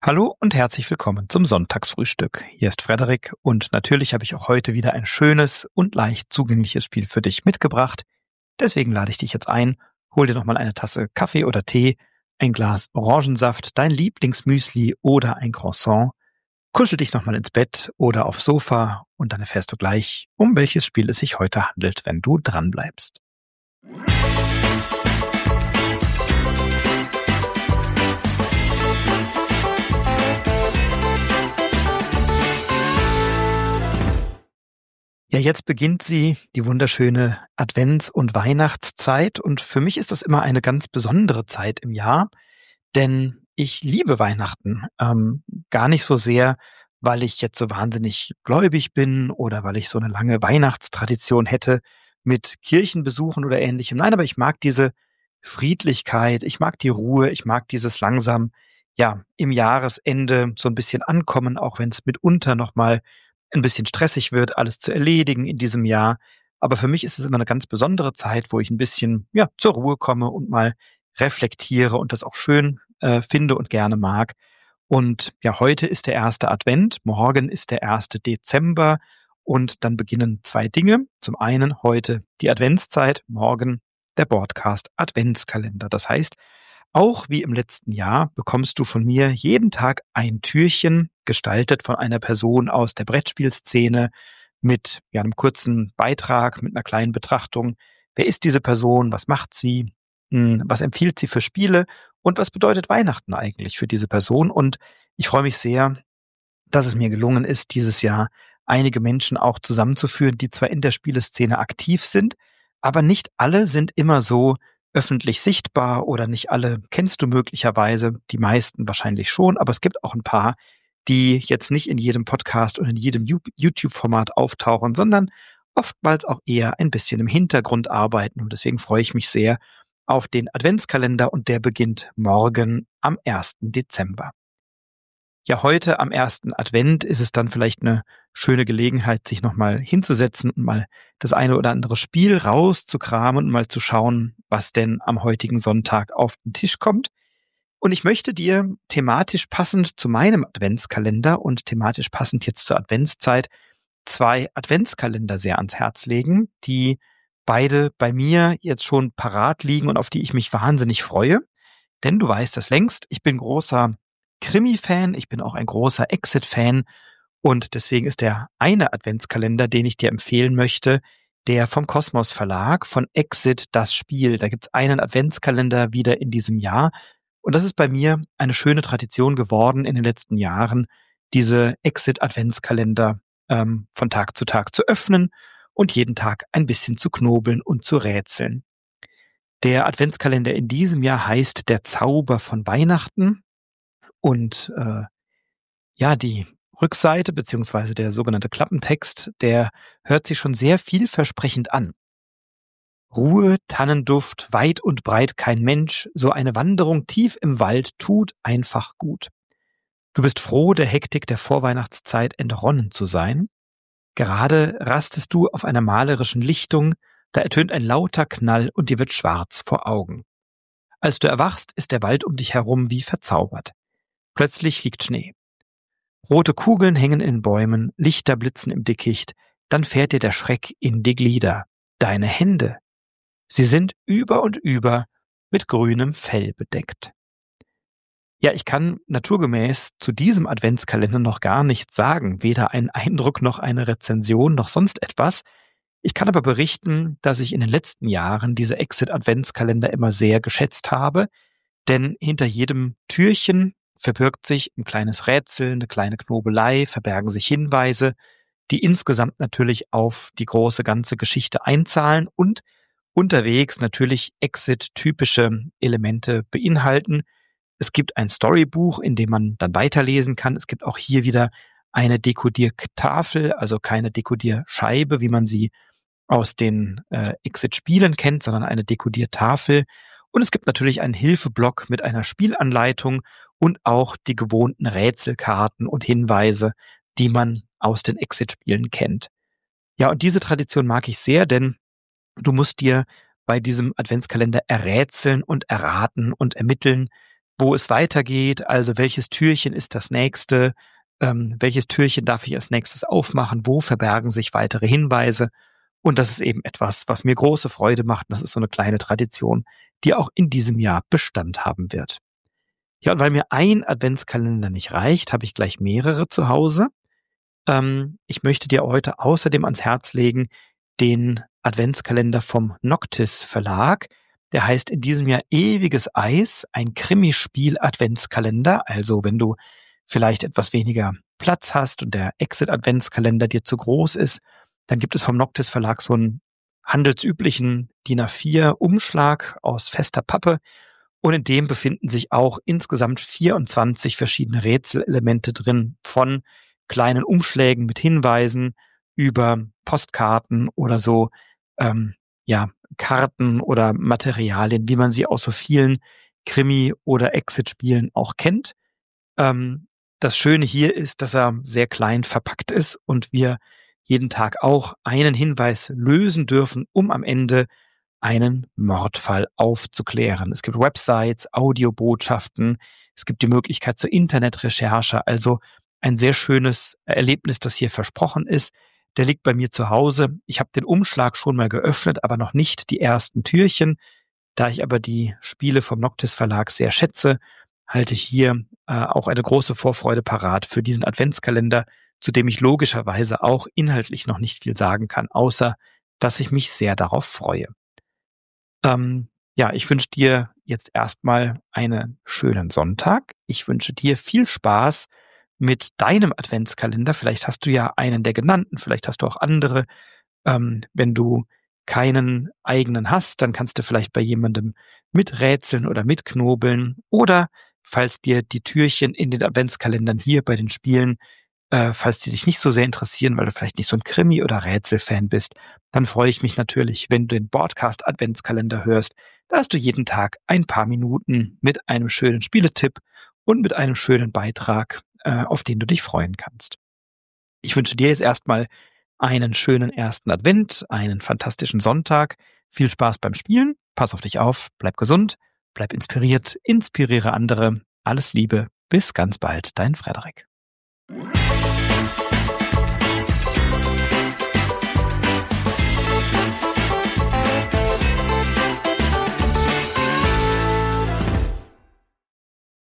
Hallo und herzlich willkommen zum Sonntagsfrühstück. Hier ist Frederik und natürlich habe ich auch heute wieder ein schönes und leicht zugängliches Spiel für dich mitgebracht. Deswegen lade ich dich jetzt ein, hol dir nochmal eine Tasse Kaffee oder Tee, ein Glas Orangensaft, dein Lieblingsmüsli oder ein Croissant, kuschel dich nochmal ins Bett oder aufs Sofa und dann erfährst du gleich, um welches Spiel es sich heute handelt, wenn du dranbleibst. Ja, jetzt beginnt die wunderschöne Advents- und Weihnachtszeit und für mich ist das immer eine ganz besondere Zeit im Jahr, denn ich liebe Weihnachten. Gar nicht so sehr, weil ich jetzt so wahnsinnig gläubig bin oder weil ich so eine lange Weihnachtstradition hätte mit Kirchenbesuchen oder Ähnlichem. Nein, aber ich mag diese Friedlichkeit, ich mag die Ruhe, ich mag dieses langsam, ja, im Jahresende so ein bisschen ankommen, auch wenn es mitunter noch mal ein bisschen stressig wird, alles zu erledigen in diesem Jahr. Aber für mich ist es immer eine ganz besondere Zeit, wo ich ein bisschen, ja, zur Ruhe komme und mal reflektiere und das auch schön finde und gerne mag. Und ja, heute ist der erste Advent, morgen ist der 1. Dezember und dann beginnen zwei Dinge. Zum einen heute die Adventszeit, morgen der Broadcast Adventskalender. Das heißt, auch wie im letzten Jahr bekommst du von mir jeden Tag ein Türchen, gestaltet von einer Person aus der Brettspielszene, mit ja, einem kurzen Beitrag, mit einer kleinen Betrachtung. Wer ist diese Person? Was macht sie? Was empfiehlt sie für Spiele? Und was bedeutet Weihnachten eigentlich für diese Person? Und ich freue mich sehr, dass es mir gelungen ist, dieses Jahr einige Menschen auch zusammenzuführen, die zwar in der Spieleszene aktiv sind, aber nicht alle sind immer so öffentlich sichtbar oder nicht alle kennst du möglicherweise, die meisten wahrscheinlich schon, aber es gibt auch ein paar, die jetzt nicht in jedem Podcast und in jedem YouTube-Format auftauchen, sondern oftmals auch eher ein bisschen im Hintergrund arbeiten. Und deswegen freue ich mich sehr auf den Adventskalender und der beginnt morgen am 1. Dezember. Ja, heute am ersten Advent ist es dann vielleicht eine schöne Gelegenheit, sich nochmal hinzusetzen und mal das eine oder andere Spiel rauszukramen und mal zu schauen, was denn am heutigen Sonntag auf den Tisch kommt. Und ich möchte dir thematisch passend zu meinem Adventskalender und thematisch passend jetzt zur Adventszeit 2 Adventskalender sehr ans Herz legen, die beide bei mir jetzt schon parat liegen und auf die ich mich wahnsinnig freue. Denn du weißt das längst, ich bin großer Krimi-Fan, ich bin auch ein großer Exit-Fan und deswegen ist der eine Adventskalender, den ich dir empfehlen möchte, der vom Kosmos Verlag, von Exit das Spiel. Da gibt's einen Adventskalender wieder in diesem Jahr und das ist bei mir eine schöne Tradition geworden in den letzten Jahren, diese Exit-Adventskalender von Tag zu Tag zu öffnen und jeden Tag ein bisschen zu knobeln und zu rätseln. Der Adventskalender in diesem Jahr heißt Der Zauber von Weihnachten und ja, die Rückseite beziehungsweise der sogenannte Klappentext, der hört sich schon sehr vielversprechend an. Ruhe, Tannenduft, weit und breit kein Mensch, so eine Wanderung tief im Wald tut einfach gut. Du bist froh, der Hektik der Vorweihnachtszeit entronnen zu sein. Gerade rastest du auf einer malerischen Lichtung, da ertönt ein lauter Knall und dir wird schwarz vor Augen. Als du erwachst, ist der Wald um dich herum wie verzaubert. Plötzlich liegt Schnee. Rote Kugeln hängen in Bäumen, Lichter blitzen im Dickicht, dann fährt dir der Schreck in die Glieder. Deine Hände, sie sind über und über mit grünem Fell bedeckt. Ja, ich kann naturgemäß zu diesem Adventskalender noch gar nichts sagen, weder einen Eindruck noch eine Rezension noch sonst etwas. Ich kann aber berichten, dass ich in den letzten Jahren diese Exit-Adventskalender immer sehr geschätzt habe, denn hinter jedem Türchen verbirgt sich ein kleines Rätsel, eine kleine Knobelei, verbergen sich Hinweise, die insgesamt natürlich auf die große ganze Geschichte einzahlen und unterwegs natürlich Exit-typische Elemente beinhalten. Es gibt ein Storybuch, in dem man dann weiterlesen kann. Es gibt auch hier wieder eine Dekodiertafel, also keine Dekodierscheibe, wie man sie aus den Exit-Spielen kennt, sondern eine Dekodiertafel. Und es gibt natürlich einen Hilfeblock mit einer Spielanleitung und auch die gewohnten Rätselkarten und Hinweise, die man aus den Exit-Spielen kennt. Ja, und diese Tradition mag ich sehr, denn du musst dir bei diesem Adventskalender errätseln und erraten und ermitteln, wo es weitergeht, also welches Türchen ist das nächste, welches Türchen darf ich als nächstes aufmachen, wo verbergen sich weitere Hinweise. Und das ist eben etwas, was mir große Freude macht. Das ist so eine kleine Tradition, die auch in diesem Jahr Bestand haben wird. Ja, und weil mir ein Adventskalender nicht reicht, habe ich gleich mehrere zu Hause. Ich möchte dir heute außerdem ans Herz legen den Adventskalender vom Noctis Verlag. Der heißt in diesem Jahr Ewiges Eis, ein Krimispiel-Adventskalender. Also wenn du vielleicht etwas weniger Platz hast und der Exit-Adventskalender dir zu groß ist, dann gibt es vom Noctis Verlag so einen handelsüblichen DIN A4 Umschlag aus fester Pappe. Und in dem befinden sich auch insgesamt 24 verschiedene Rätselelemente drin, von kleinen Umschlägen mit Hinweisen über Postkarten oder so, Karten oder Materialien, wie man sie aus so vielen Krimi- oder Exit-Spielen auch kennt. Das Schöne hier ist, dass er sehr klein verpackt ist und wir jeden Tag auch einen Hinweis lösen dürfen, um am Ende einen Mordfall aufzuklären. Es gibt Websites, Audiobotschaften, es gibt die Möglichkeit zur Internetrecherche, also ein sehr schönes Erlebnis, das hier versprochen ist. Der liegt bei mir zu Hause. Ich habe den Umschlag schon mal geöffnet, aber noch nicht die ersten Türchen. Da ich aber die Spiele vom Noctis Verlag sehr schätze, halte ich hier auch eine große Vorfreude parat für diesen Adventskalender, zu dem ich logischerweise auch inhaltlich noch nicht viel sagen kann, außer dass ich mich sehr darauf freue. Ich wünsche dir jetzt erstmal einen schönen Sonntag. Ich wünsche dir viel Spaß mit deinem Adventskalender. Vielleicht hast du ja einen der genannten, vielleicht hast du auch andere. Wenn du keinen eigenen hast, dann kannst du vielleicht bei jemandem miträtseln oder mitknobeln. Oder falls dir die Türchen in den Adventskalendern hier bei den Spielen falls die dich nicht so sehr interessieren, weil du vielleicht nicht so ein Krimi- oder Rätselfan bist, dann freue ich mich natürlich, wenn du den Broadcast Adventskalender hörst. Da hast du jeden Tag ein paar Minuten mit einem schönen Spieletipp und mit einem schönen Beitrag, auf den du dich freuen kannst. Ich wünsche dir jetzt erstmal einen schönen ersten Advent, einen fantastischen Sonntag. Viel Spaß beim Spielen. Pass auf dich auf, bleib gesund, bleib inspiriert, inspiriere andere. Alles Liebe. Bis ganz bald, dein Frederik.